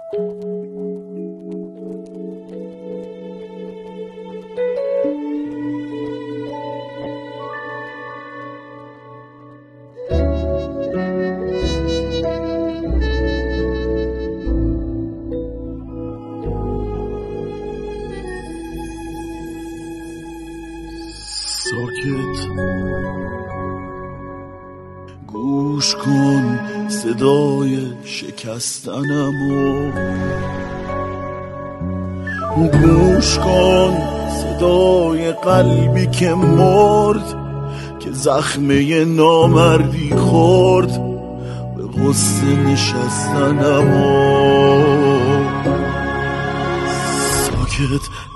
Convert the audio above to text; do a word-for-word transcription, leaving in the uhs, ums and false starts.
ساکت گوش کن صدای شکستنمو، گوش کن صدای قلبی که مرد، که زخمه نامردی خورد به غصه نشستنمو. ساکت